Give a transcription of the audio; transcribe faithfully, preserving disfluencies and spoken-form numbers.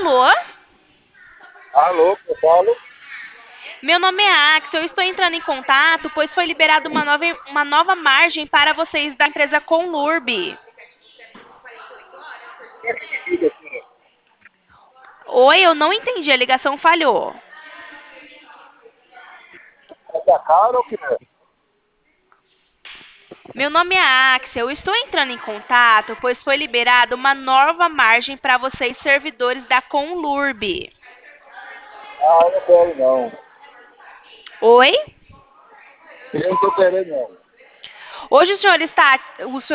Alô? Alô, eu falo. Meu nome é Axel, eu estou entrando em contato, pois foi liberada uma nova, uma nova margem para vocês da empresa Conlurb. Oi, eu não entendi, a ligação falhou. É da cara ou o que é? Meu nome é Axel, eu estou entrando em contato, pois foi liberada uma nova margem para vocês, servidores da Conlurb. Ah, eu não quero não. Oi? Eu não tô querendo não. Hoje o senhor está, o senhor